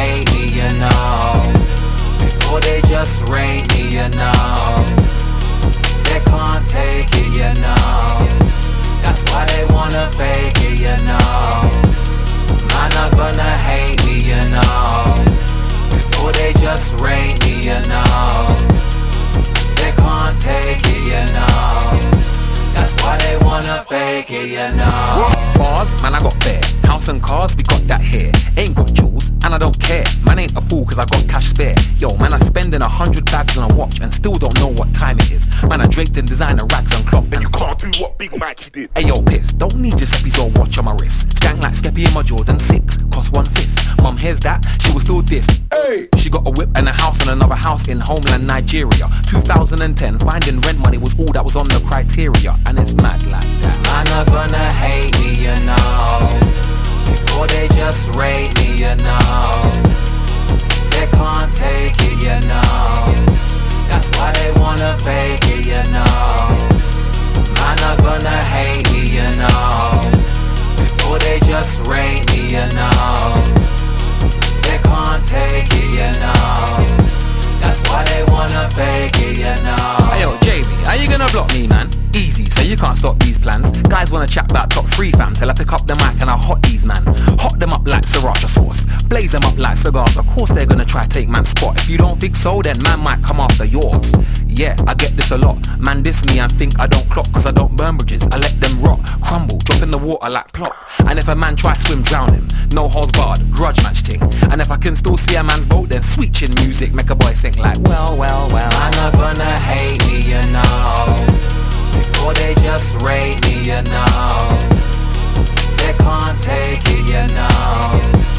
hate me, you know. Before they just rate me, you know. They can't take it, you know. That's why they wanna fake it, you know. Man are gonna hate me, you know. Before they just rate me, you know. They can't take it, you know. That's why they wanna fake it, you know. Bars, man, I got bare. House and cars, we got that here. Ain't got jewels, and I don't care. Man ain't a fool cause I got cash spare. Yo, man, I spending 100 bags on a watch and still don't know what time it is. Man, I draped in designer rags and cloth. And you can't do what Big Mikey did. Hey yo, piss, don't need Giuseppe's or watch on my wrist. Skank like Skeppy in my Jordan 6, cost 1/5. Mum hears that, she was still dissed. Hey, she got a whip and a house and another house in homeland Nigeria. 2010, finding rent money was all that was on the criteria. And it's mad like that. Man are gonna hate me, you know. Before they just rate me, you know. They can't take it, you know. That's why they wanna fake it, you know. Man are gonna hate me, you know. Before they just rate me, you know. They can't take it, you know. That's why they wanna fake it, you know. Hey yo, Jamie, are you gonna block me, man? Easy, so you can't stop these plans. Guys wanna chat about top 3 fam till I pick up the mic and I hot these man. Hot them up like sriracha sauce, blaze them up like cigars. Of course they're gonna try take man's spot. If you don't think so, then man might come after yours. Yeah, I get this a lot. Man diss me and think I don't clock cause I don't burn bridges. I let them rot, crumble, drop in the water like plop. And if a man try swim, drown him. No holds barred, grudge match ting. And if I can still see a man's boat, then switch in music, make a boy sing like well. Man are gonna hate me, you know. Before they just rate me, you know. They can't take it, you know.